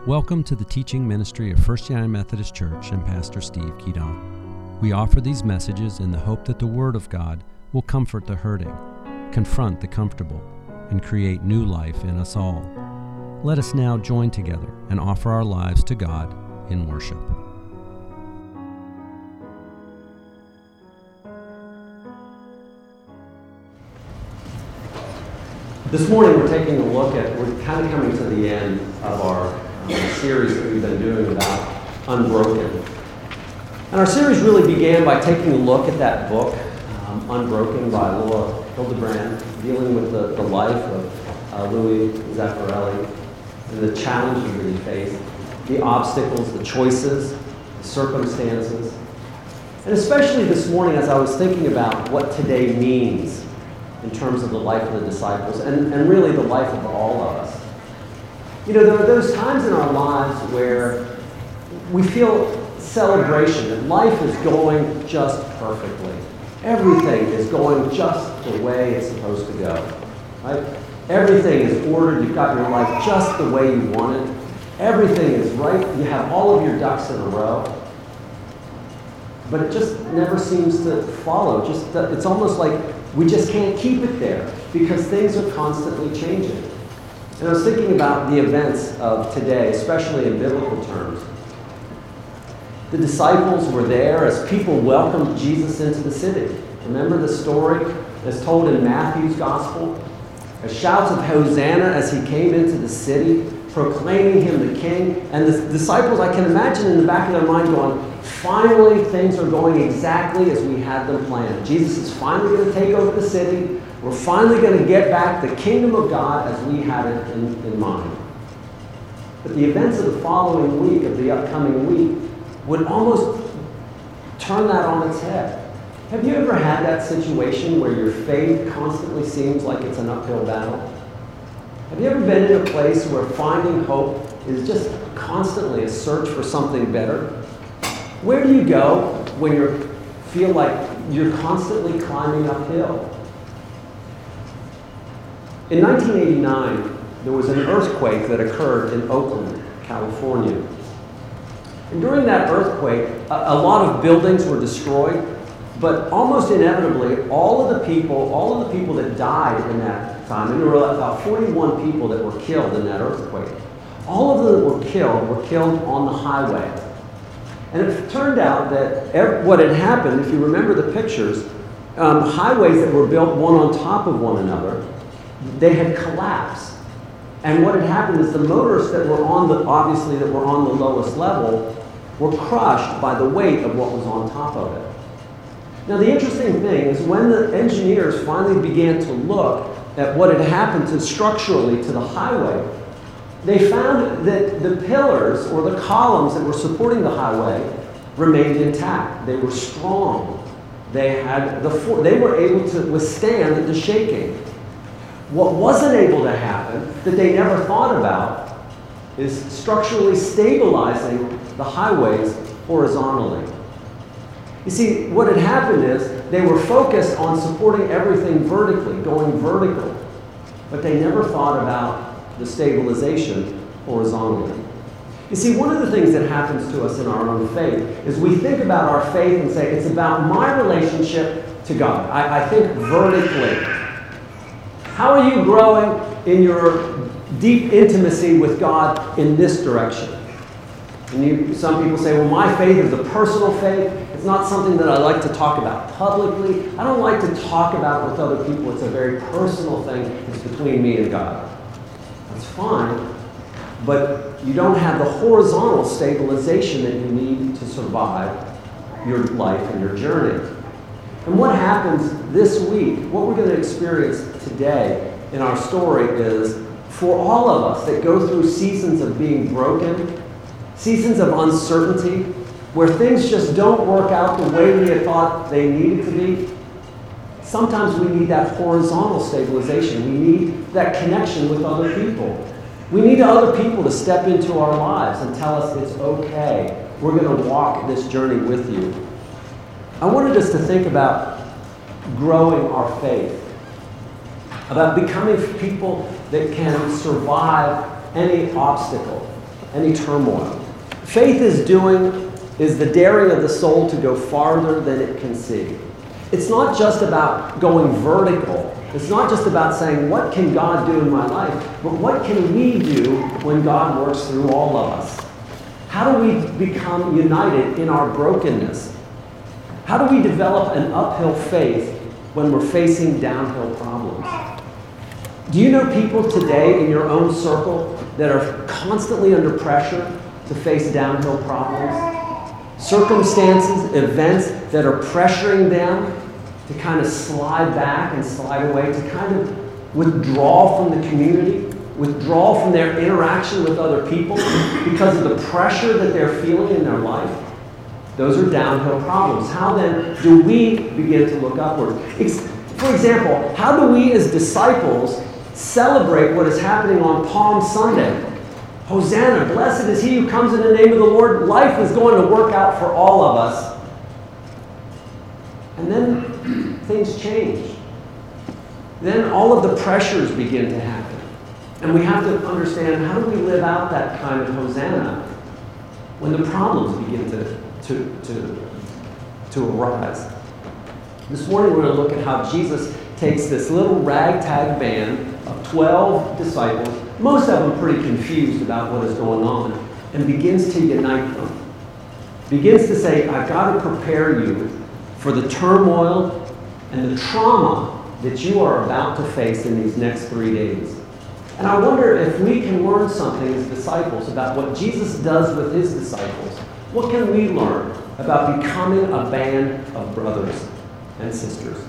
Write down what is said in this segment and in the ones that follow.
Welcome to the teaching ministry of First United Methodist Church and Pastor Steve Keaton. We offer these messages in the hope that the Word of God will comfort the hurting, confront the comfortable, and create new life in us all. Let us now join together and offer our lives to God in worship. This morning we're kind of coming to the end of our series that we've been doing about Unbroken. And our series really began by taking a look at that book, Unbroken by Laura Hildebrand, dealing with the life of Louis Zamperini and the challenges that he faced, the obstacles, the choices, the circumstances. And especially this morning as I was thinking about what today means in terms of the life of the disciples and really the life of all of us. You know, there are those times in our lives where we feel celebration, that life is going just perfectly. Everything is going just the way it's supposed to go, right? Everything is ordered. You've got your life just the way you want it. Everything is right. You have all of your ducks in a row. But it just never seems to follow. It's almost like we just can't keep it there because things are constantly changing. And I was thinking about the events of today, especially in biblical terms. The disciples were there as people welcomed Jesus into the city. Remember the story as told in Matthew's gospel? As shouts of Hosanna as he came into the city, proclaiming him the king. And the disciples, I can imagine in the back of their mind going, finally things are going exactly as we had them planned. Jesus is finally going to take over the city. We're finally going to get back the kingdom of God as we had it in mind. But the events of the following week, of the upcoming week, would almost turn that on its head. Have you ever had that situation where your faith constantly seems like it's an uphill battle? Have you ever been in a place where finding hope is just constantly a search for something better? Where do you go when you feel like you're constantly climbing uphill? In 1989, there was an earthquake that occurred in Oakland, California. And during that earthquake, a lot of buildings were destroyed, but almost inevitably, all of the people that died in that time, and there were about 41 people that were killed in that earthquake, all of them were killed on the highway. And it turned out that what had happened, if you remember the pictures, highways that were built one on top of one another, they had collapsed. And what had happened is the motorists that were on the lowest level were crushed by the weight of what was on top of it. Now the interesting thing is when the engineers finally began to look at what had happened structurally to the highway, they found that the pillars or the columns that were supporting the highway remained intact. They were strong. They were able to withstand the shaking. What wasn't able to happen, that they never thought about, is structurally stabilizing the highways horizontally. You see, what had happened is they were focused on supporting everything vertically, going vertical, but they never thought about the stabilization horizontally. You see, one of the things that happens to us in our own faith is we think about our faith and say, it's about my relationship to God. I think vertically. How are you growing in your deep intimacy with God in this direction? And some people say, well, my faith is a personal faith. It's not something that I like to talk about publicly. I don't like to talk about it with other people. It's a very personal thing. It's between me and God. That's fine, but you don't have the horizontal stabilization that you need to survive your life and your journey. And what happens this week, what we're going to experience today in our story is for all of us that go through seasons of being broken, seasons of uncertainty, where things just don't work out the way we had thought they needed to be. Sometimes we need that horizontal stabilization. We need that connection with other people. We need other people to step into our lives and tell us it's okay. We're going to walk this journey with you. I wanted us to think about growing our faith, about becoming people that can survive any obstacle. any turmoil. Faith is the daring of the soul to go farther than it can see. It's not just about going vertical. It's not just about saying, what can God do in my life? But what can we do when God works through all of us? How do we become united in our brokenness? How do we develop an uphill faith when we're facing downhill problems? Do you know people today in your own circle that are constantly under pressure to face downhill problems? Circumstances, events that are pressuring them to kind of slide back and slide away, to kind of withdraw from the community, withdraw from their interaction with other people because of the pressure that they're feeling in their life. Those are downhill problems. How then do we begin to look upward? For example, how do we as disciples celebrate what is happening on Palm Sunday? Hosanna, blessed is he who comes in the name of the Lord. Life is going to work out for all of us. And then things change. Then all of the pressures begin to happen. And we have to understand, how do we live out that kind of Hosanna when the problems begin to arise? This morning we're going to look at how Jesus takes this little ragtag band of 12 disciples, most of them pretty confused about what is going on, and begins to unite them. Begins to say, I've got to prepare you for the turmoil and the trauma that you are about to face in these next 3 days. And I wonder if we can learn something as disciples about what Jesus does with his disciples. What can we learn about becoming a band of brothers and sisters?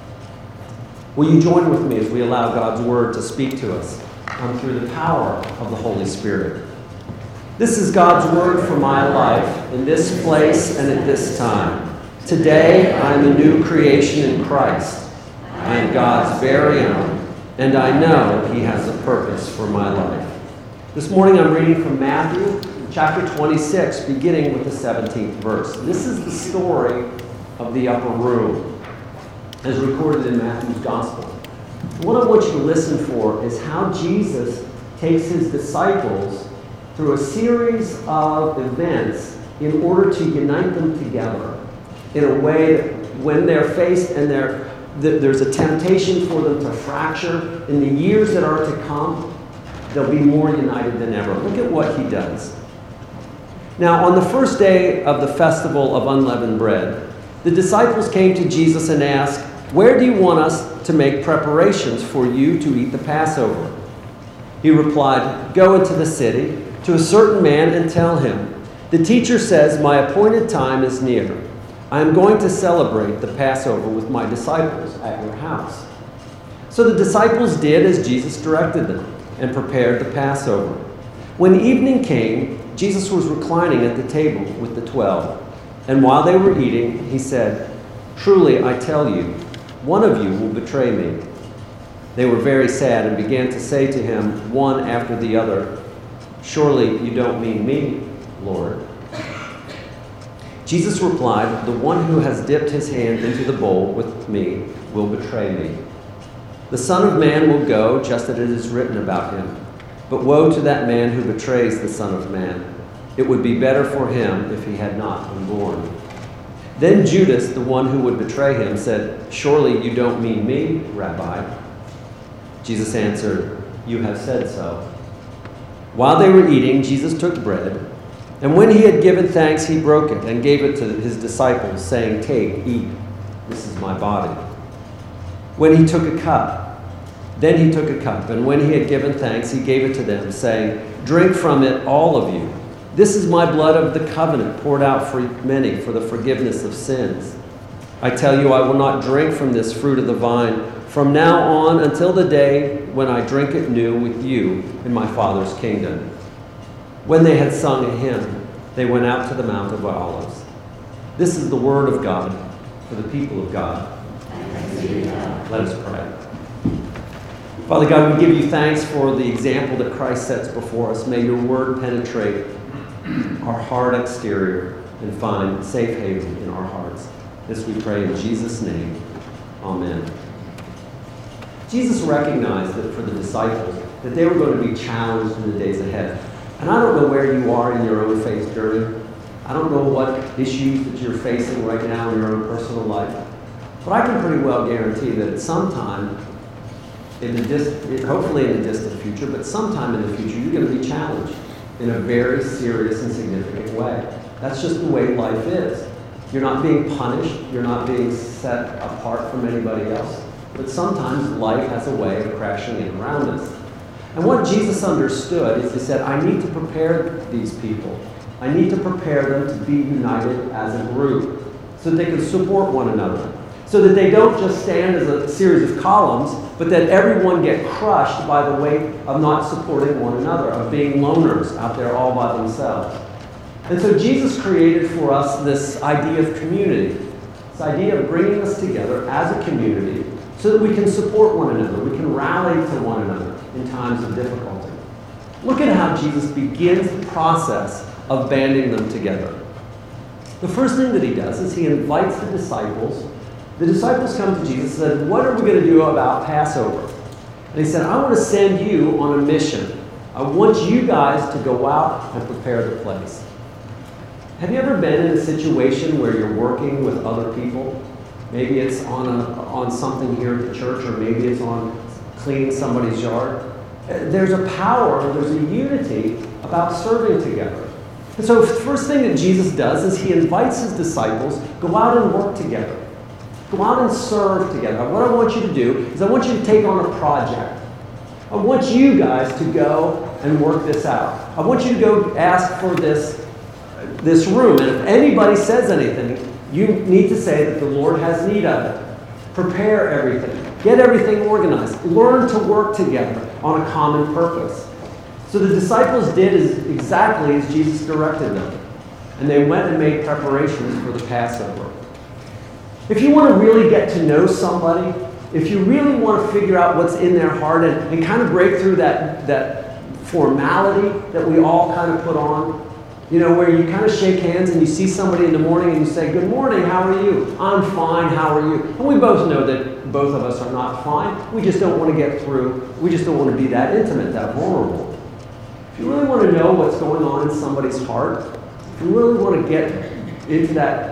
Will you join with me as we allow God's word to speak to us through the power of the Holy Spirit? This is God's word for my life in this place and at this time. Today I am a new creation in Christ. I am God's very own, and I know he has a purpose for my life. This morning I'm reading from Matthew chapter 26, beginning with the 17th verse. This is the story of the upper room, as recorded in Matthew's Gospel. What I want you to listen for is how Jesus takes his disciples through a series of events in order to unite them together in a way that when they're faced and there's a temptation for them to fracture in the years that are to come, they'll be more united than ever. Look at what he does. Now, on the first day of the festival of unleavened bread, the disciples came to Jesus and asked, "Where do you want us to make preparations for you to eat the Passover?" He replied, "Go into the city to a certain man and tell him, 'The teacher says, my appointed time is near. I am going to celebrate the Passover with my disciples at your house.'" So the disciples did as Jesus directed them and prepared the Passover. When evening came, Jesus was reclining at the table with the 12. And while they were eating, he said, "Truly I tell you, one of you will betray me." They were very sad and began to say to him, one after the other, "Surely you don't mean me, Lord." Jesus replied, "The one who has dipped his hand into the bowl with me will betray me. The Son of Man will go just as it is written about him. But woe to that man who betrays the Son of Man. It would be better for him if he had not been born." Then Judas, the one who would betray him, said, "Surely you don't mean me, Rabbi?" Jesus answered, "You have said so." While they were eating, Jesus took bread, and when he had given thanks, he broke it and gave it to his disciples, saying, "Take, eat, this is my body." Then he took a cup, and when he had given thanks, he gave it to them, saying, "Drink from it, all of you. This is my blood of the covenant, poured out for many for the forgiveness of sins. I tell you, I will not drink from this fruit of the vine from now on until the day when I drink it new with you in my Father's kingdom." When they had sung a hymn, they went out to the Mount of Olives. This is the word of God for the people of God. Let us pray. Father God, we give you thanks for the example that Christ sets before us. May your word penetrate our hard exterior and find safe haven in our hearts. This we pray in Jesus' name. Amen. Jesus recognized that for the disciples, that they were going to be challenged in the days ahead. And I don't know where you are in your own faith journey. I don't know what issues that you're facing right now in your own personal life. But I can pretty well guarantee that at some time, hopefully in the distant future, but sometime in the future, you're going to be challenged in a very serious and significant way. That's just the way life is. You're not being punished. You're not being set apart from anybody else. But sometimes life has a way of crashing in around us. And what Jesus understood is he said, I need to prepare these people. I need to prepare them to be united as a group so that they can support one another. So that they don't just stand as a series of columns, but that everyone get crushed by the weight of not supporting one another, of being loners out there all by themselves. And so Jesus created for us this idea of community, this idea of bringing us together as a community so that we can support one another, we can rally to one another in times of difficulty. Look at how Jesus begins the process of banding them together. The first thing that he does is he invites the disciples. The disciples come to Jesus and said, what are we going to do about Passover? And he said, I want to send you on a mission. I want you guys to go out and prepare the place. Have you ever been in a situation where you're working with other people? Maybe it's on something here at the church, or maybe it's on cleaning somebody's yard. There's a power, there's a unity about serving together. And so the first thing that Jesus does is he invites his disciples, go out and work together. Go out and serve together. What I want you to do is I want you to take on a project. I want you guys to go and work this out. I want you to go ask for this room. And if anybody says anything, you need to say that the Lord has need of it. Prepare everything. Get everything organized. Learn to work together on a common purpose. So the disciples did exactly as Jesus directed them. And they went and made preparations for the Passover. If you want to really get to know somebody, if you really want to figure out what's in their heart and kind of break through that formality that we all kind of put on, you know, where you kind of shake hands and you see somebody in the morning and you say, good morning, how are you? I'm fine, how are you? And we both know that both of us are not fine. We just don't want to get through. We just don't want to be that intimate, that vulnerable. If you really want to know what's going on in somebody's heart, if you really want to get into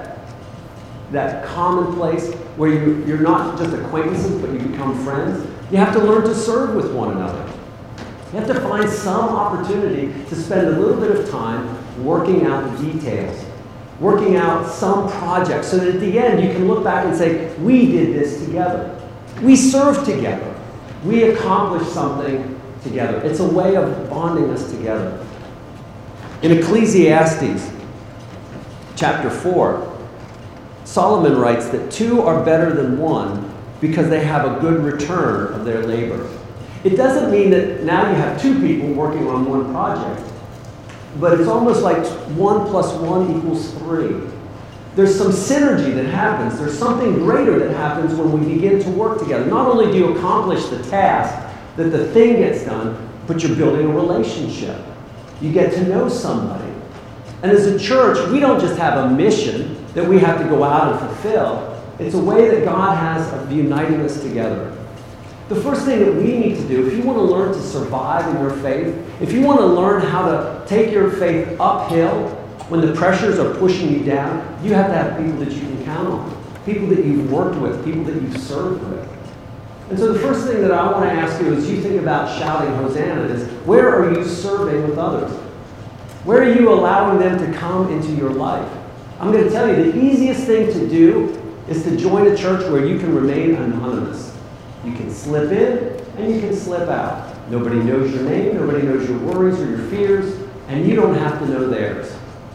that common place where you're not just acquaintances, but you become friends, you have to learn to serve with one another. You have to find some opportunity to spend a little bit of time working out the details, working out some project, so that at the end you can look back and say, we did this together. We served together. We accomplished something together. It's a way of bonding us together. In Ecclesiastes chapter 4, Solomon writes that two are better than one because they have a good return of their labor. It doesn't mean that now you have two people working on one project, but it's almost like 1 + 1 = 3. There's some synergy that happens. There's something greater that happens when we begin to work together. Not only do you accomplish the task, that the thing gets done, but you're building a relationship. You get to know somebody. And as a church, we don't just have a mission that we have to go out and fulfill. It's a way that God has of uniting us together. The first thing that we need to do, if you want to learn to survive in your faith, if you want to learn how to take your faith uphill when the pressures are pushing you down, you have to have people that you can count on, people that you've worked with, people that you've served with. And so the first thing that I want to ask you as you think about shouting Hosanna is, where are you serving with others? Where are you allowing them to come into your life? I'm going to tell you, the easiest thing to do is to join a church where you can remain anonymous. You can slip in and you can slip out. Nobody knows your name, nobody knows your worries or your fears, and you don't have to know theirs.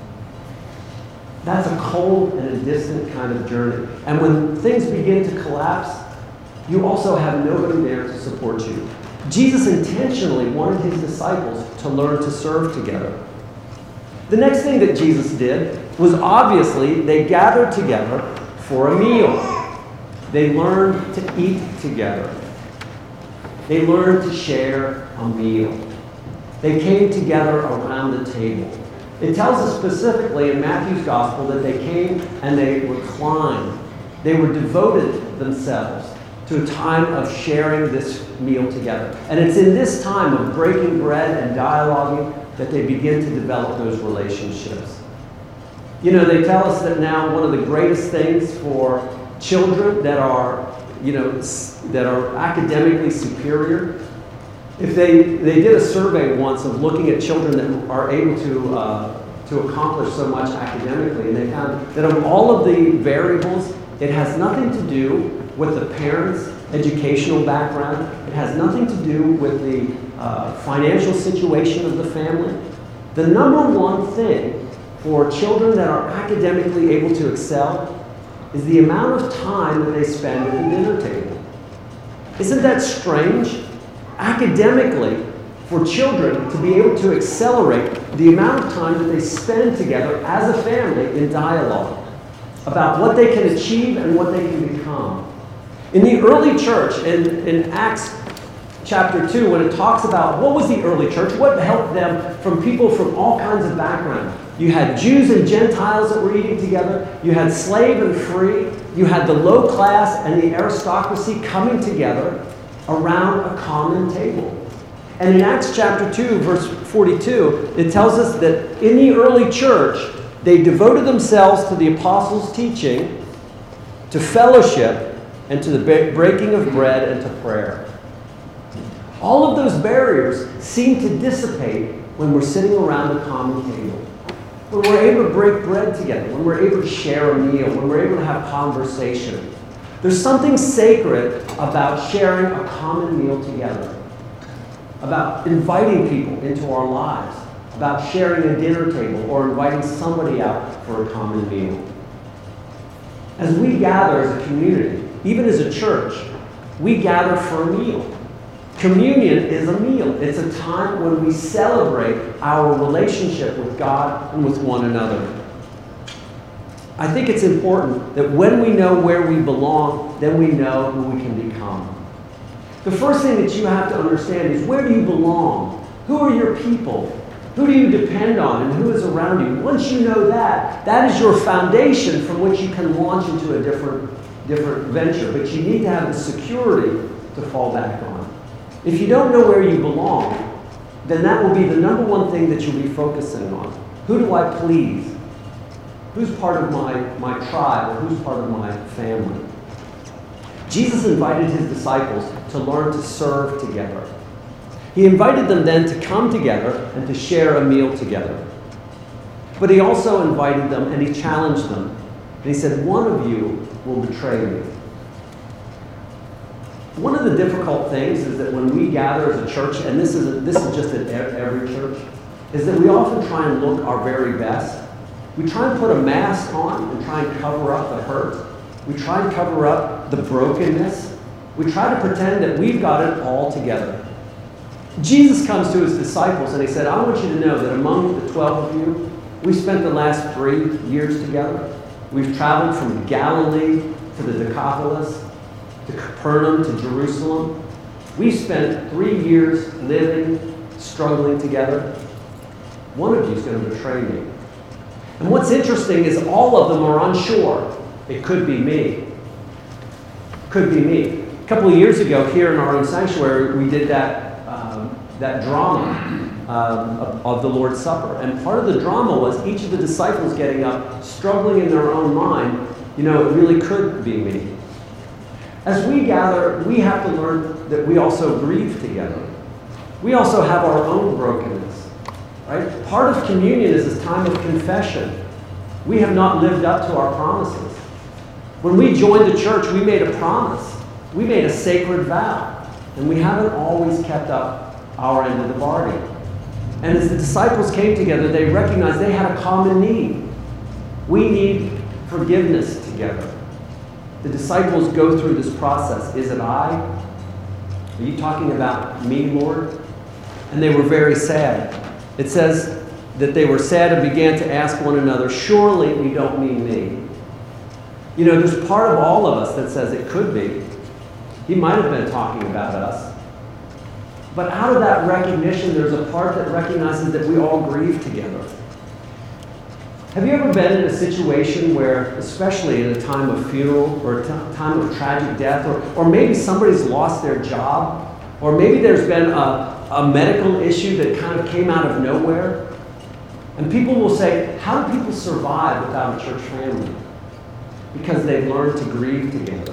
That's a cold and a distant kind of journey. And when things begin to collapse, you also have nobody there to support you. Jesus intentionally wanted his disciples to learn to serve together. The next thing that Jesus did was obviously they gathered together for a meal. They learned to eat together. They learned to share a meal. They came together around the table. It tells us specifically in Matthew's gospel that they came and they reclined. They were devoted themselves to a time of sharing this meal together. And it's in this time of breaking bread and dialoguing that they begin to develop those relationships. You know, they tell us that now one of the greatest things for children that are, that are academically superior, if they did a survey once of looking at children that are able to accomplish so much academically, and they found that of all of the variables, it has nothing to do with the parents' educational background. It has nothing to do with the financial situation of the family. The number one thing for children that are academically able to excel is the amount of time that they spend at the dinner table. Isn't that strange? Academically, for children to be able to accelerate the amount of time that they spend together as a family in dialogue about what they can achieve and what they can become. In the early church, in Acts chapter 2, when it talks about what was the early church, what helped them from people from all kinds of backgrounds. You had Jews and Gentiles that were eating together. You had slave and free. You had the low class and the aristocracy coming together around a common table. And in Acts chapter 2, verse 42, it tells us that in the early church, they devoted themselves to the apostles' teaching, to fellowship, and to the breaking of bread and to prayer. All of those barriers seem to dissipate when we're sitting around a common table. When we're able to break bread together, when we're able to share a meal, when we're able to have conversation. There's something sacred about sharing a common meal together, about inviting people into our lives, about sharing a dinner table or inviting somebody out for a common meal. As we gather as a community, even as a church, we gather for a meal. Communion is a meal. It's a time when we celebrate our relationship with God and with one another. I think it's important that when we know where we belong, then we know who we can become. The first thing that you have to understand is, where do you belong? Who are your people? Who do you depend on and who is around you? Once you know that, that is your foundation from which you can launch into a different venture. But you need to have the security to fall back on. If you don't know where you belong, then that will be the number one thing that you'll be focusing on. Who do I please? Who's part of my tribe, or who's part of my family? Jesus invited his disciples to learn to serve together. He invited them then to come together and to share a meal together. But he also invited them and he challenged them. And he said, one of you will betray me. One of the difficult things is that when we gather as a church, and this is just at every church, is that we often try and look our very best. We try and put a mask on and try and cover up the hurt. We try and cover up the brokenness. We try to pretend that we've got it all together. Jesus comes to his disciples and he said, I want you to know that among the 12 of you, we spent the last 3 years together. We've traveled from Galilee to the Decapolis, to Capernaum, to Jerusalem. We spent 3 years living, struggling together. One of you is going to betray me. And what's interesting is all of them are unsure. It could be me. Could be me. A couple of years ago here in our own sanctuary, we did that drama of the Lord's Supper. And part of the drama was each of the disciples getting up, struggling in their own mind, it really could be me. As we gather, we have to learn that we also grieve together. We also have our own brokenness, right? Part of communion is this time of confession. We have not lived up to our promises. When we joined the church, we made a promise. We made a sacred vow. And we haven't always kept up our end of the bargain. And as the disciples came together, they recognized they had a common need. We need forgiveness together. The disciples go through this process. Is it I? Are you talking about me, Lord? And they were very sad. It says that they were sad and began to ask one another, surely you don't mean me. There's part of all of us that says it could be. He might have been talking about us. But out of that recognition, there's a part that recognizes that we all grieve together. Have you ever been in a situation where, especially in a time of funeral or a time of tragic death, or maybe somebody's lost their job Or maybe there's been a medical issue that kind of came out of nowhere. And people will say, how do people survive without a church family? Because they've learned to grieve together.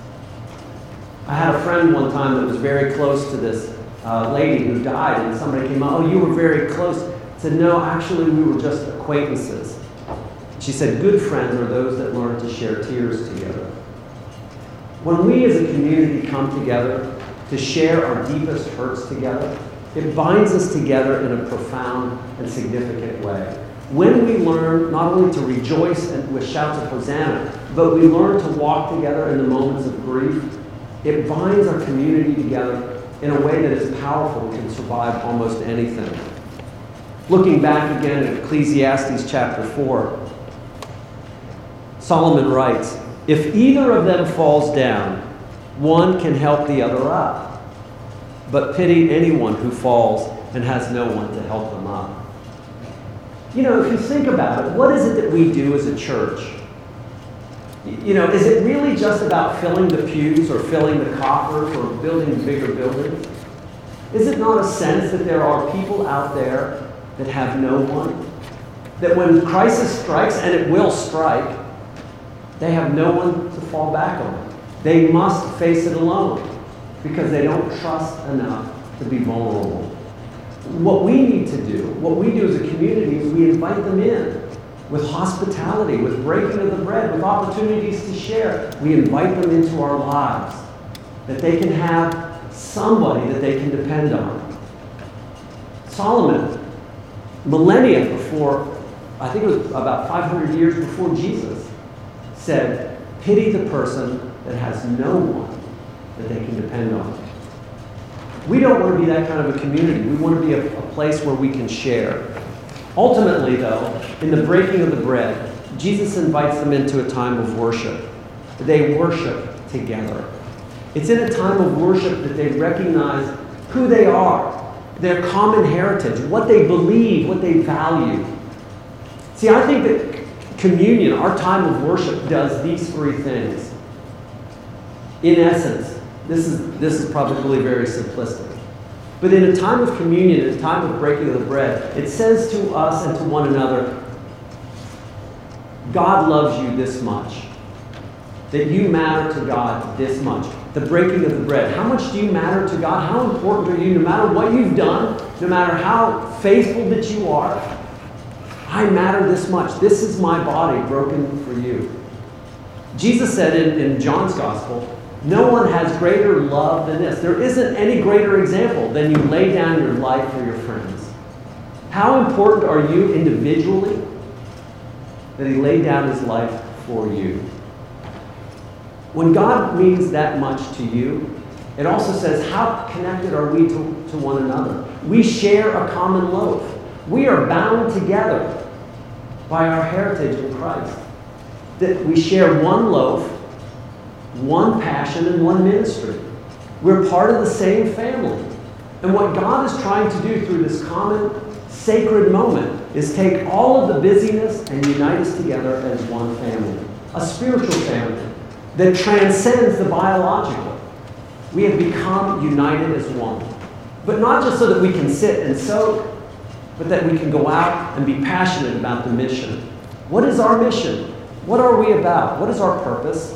I had a friend one time that was very close to this lady who died, and somebody came out, oh, you were very close. I said, no, actually we were just acquaintances. She said, good friends are those that learn to share tears together. When we as a community come together to share our deepest hurts together, it binds us together in a profound and significant way. When we learn not only to rejoice and with shouts of Hosanna, but we learn to walk together in the moments of grief, it binds our community together in a way that is powerful and can survive almost anything. Looking back again at Ecclesiastes chapter 4, Solomon writes, if either of them falls down, one can help the other up. But pity anyone who falls and has no one to help them up. You know, if you think about it, what is it that we do as a church? You know, is it really just about filling the pews or filling the coffers or building bigger buildings? Is it not a sense that there are people out there that have no one? That when crisis strikes, and it will strike, they have no one to fall back on. They must face it alone because they don't trust enough to be vulnerable. What we need to do, what we do as a community, is we invite them in with hospitality, with breaking of the bread, with opportunities to share. We invite them into our lives, that they can have somebody that they can depend on. Solomon, millennia before, I think it was about 500 years before Jesus, said, pity the person that has no one that they can depend on. We don't want to be that kind of a community. We want to be a place where we can share. Ultimately, though, in the breaking of the bread, Jesus invites them into a time of worship. They worship together. It's in a time of worship that they recognize who they are, their common heritage, what they believe, what they value. See, I think that communion, our time of worship, does these three things. In essence, this is probably very simplistic. But in a time of communion, in a time of breaking of the bread, it says to us and to one another, God loves you this much. That you matter to God this much. The breaking of the bread. How much do you matter to God? How important are you? No matter what you've done, no matter how faithful that you are, I matter this much. This is my body broken for you. Jesus said in John's Gospel, no one has greater love than this. There isn't any greater example than you lay down your life for your friends. How important are you individually that he laid down his life for you? When God means that much to you, it also says, how connected are we to one another? We share a common loaf. We are bound together by our heritage in Christ. That we share one loaf, one passion, and one ministry. We're part of the same family. And what God is trying to do through this common sacred moment is take all of the busyness and unite us together as one family. A spiritual family that transcends the biological. We have become united as one. But not just so that we can sit and soak, but that we can go out and be passionate about the mission. What is our mission? What are we about? What is our purpose?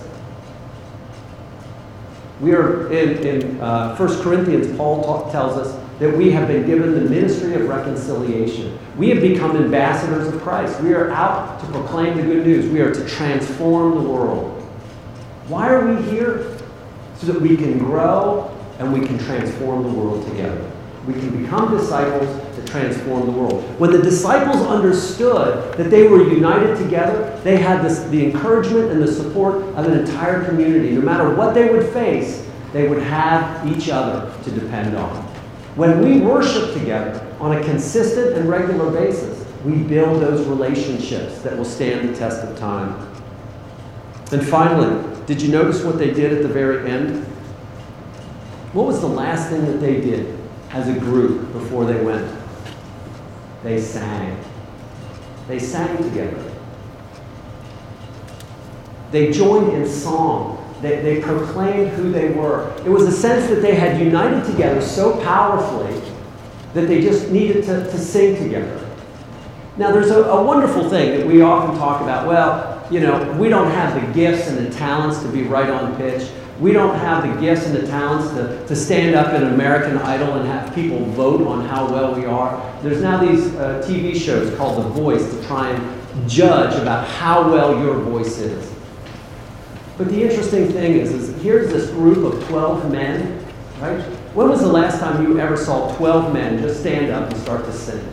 We are in 1 Corinthians, Paul tells us that we have been given the ministry of reconciliation. We have become ambassadors of Christ. We are out to proclaim the good news. We are to transform the world. Why are we here? So that we can grow and we can transform the world together. We can become disciples to transform the world. When the disciples understood that they were united together, they had the encouragement and the support of an entire community. No matter what they would face, they would have each other to depend on. When we worship together on a consistent and regular basis, we build those relationships that will stand the test of time. And finally, did you notice what they did at the very end? What was the last thing that they did as a group before they went? They sang. They sang together. They joined in song. They proclaimed who they were. It was a sense that they had united together so powerfully that they just needed to sing together. Now, there's a wonderful thing that we often talk about. Well, you know, we don't have the gifts and the talents to be right on pitch. We don't have the gifts and the talents to stand up in American Idol and have people vote on how well we are. There's now these TV shows called The Voice to try and judge about how well your voice is. But the interesting thing is here's this group of 12 men, right? When was the last time you ever saw 12 men just stand up and start to sing?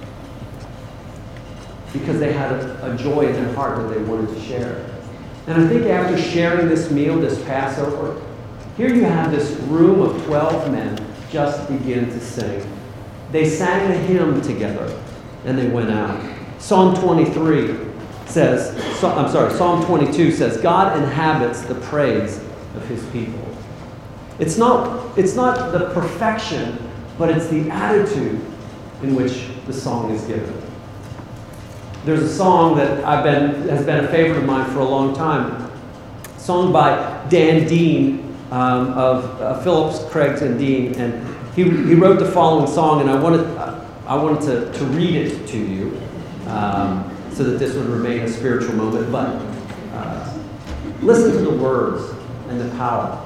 Because they had a joy in their heart that they wanted to share. And I think after sharing this meal, this Passover, here you have this room of 12 men just begin to sing. They sang a hymn together, and they went out. Psalm 22 says, God inhabits the praise of his people. It's not the perfection, but it's the attitude in which the song is given. There's a song that has been a favorite of mine for a long time. A song by Dan Dean of Phillips, Craigs and Dean, and he wrote the following song, and I wanted to read it to you so that this would remain a spiritual moment. But listen to the words and the power.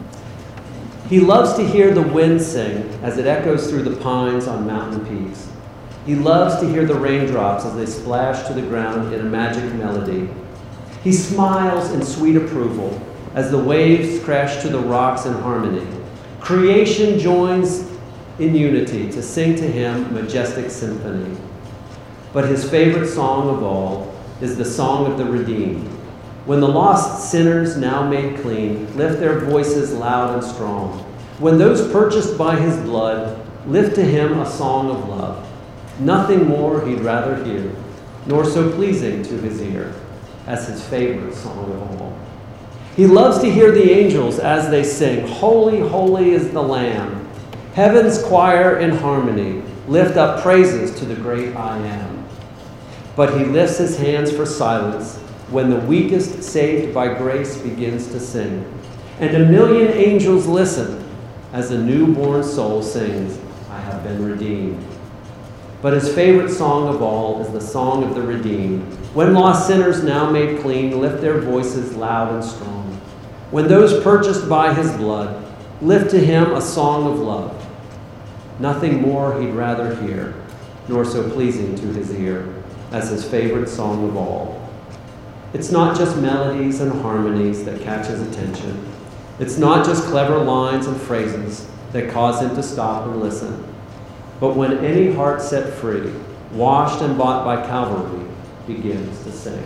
He loves to hear the wind sing as it echoes through the pines on mountain peaks. He loves to hear the raindrops as they splash to the ground in a magic melody. He smiles in sweet approval as the waves crash to the rocks in harmony. Creation joins in unity to sing to him a majestic symphony. But his favorite song of all is the song of the redeemed. When the lost sinners, now made clean, lift their voices loud and strong. When those purchased by his blood lift to him a song of love. Nothing more he'd rather hear, nor so pleasing to his ear as his favorite song of all. He loves to hear the angels as they sing, Holy, holy is the Lamb. Heaven's choir in harmony lift up praises to the great I Am. But he lifts his hands for silence when the weakest saved by grace begins to sing. And a million angels listen as a newborn soul sings, I have been redeemed. But his favorite song of all is the song of the redeemed. When lost sinners, now made clean, lift their voices loud and strong. When those purchased by his blood lift to him a song of love. Nothing more he'd rather hear, nor so pleasing to his ear as his favorite song of all. It's not just melodies and harmonies that catch his attention. It's not just clever lines and phrases that cause him to stop and listen. But when any heart set free, washed and bought by Calvary, begins to sing.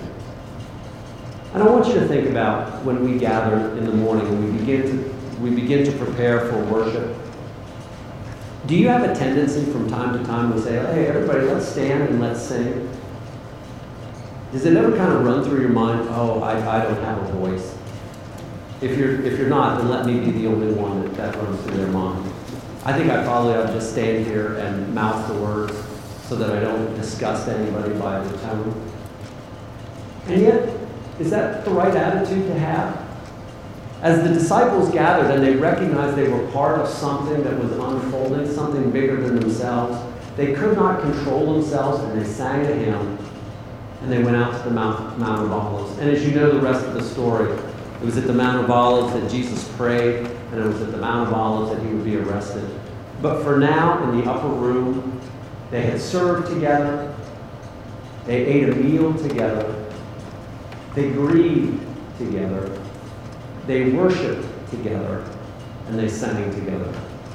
And I want you to think about when we gather in the morning and we begin to prepare for worship. Do you have a tendency from time to time to say, hey, everybody, let's stand and let's sing? Does it ever kind of run through your mind, oh, I don't have a voice? If you're not, then let me be the only one that runs through their mind. I think I probably ought to just stand here and mouth the words so that I don't disgust anybody by the tone. And yet, is that the right attitude to have? As the disciples gathered and they recognized they were part of something that was unfolding, something bigger than themselves, they could not control themselves and they sang a hymn and they went out to the Mount of Olives. And as you know the rest of the story, it was at the Mount of Olives that Jesus prayed, and it was at the Mount of Olives that he would be arrested. But for now, in the upper room, they had served together, they ate a meal together, they grieved together, they worshiped together, and they sang together.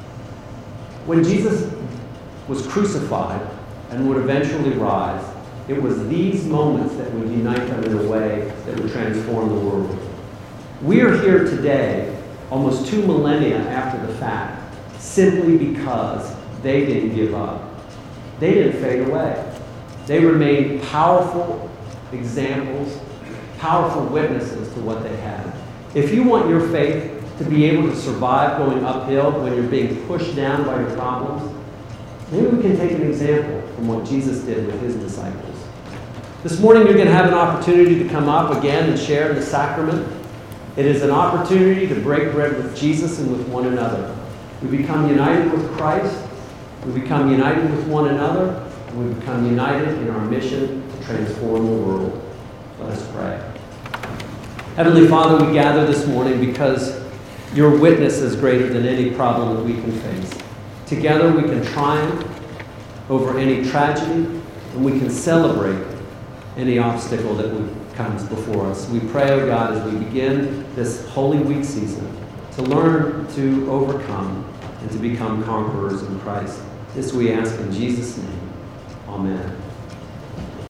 When Jesus was crucified and would eventually rise, it was these moments that would unite them in a way that would transform the world. We are here today, almost 2 millennia after the fact, simply because they didn't give up. They didn't fade away. They remained powerful examples, powerful witnesses to what they had. If you want your faith to be able to survive going uphill when you're being pushed down by your problems, maybe we can take an example from what Jesus did with his disciples. This morning you're going to have an opportunity to come up again and share in the sacrament. It is an opportunity to break bread with Jesus and with one another. We become united with Christ. We become united with one another. And we become united in our mission to transform the world. Let us pray. Heavenly Father, we gather this morning because your witness is greater than any problem that we can face. Together we can triumph over any tragedy, and we can celebrate any obstacle that comes before us. We pray, O God, as we begin this Holy Week season, to learn to overcome and to become conquerors in Christ. This we ask in Jesus' name. Amen.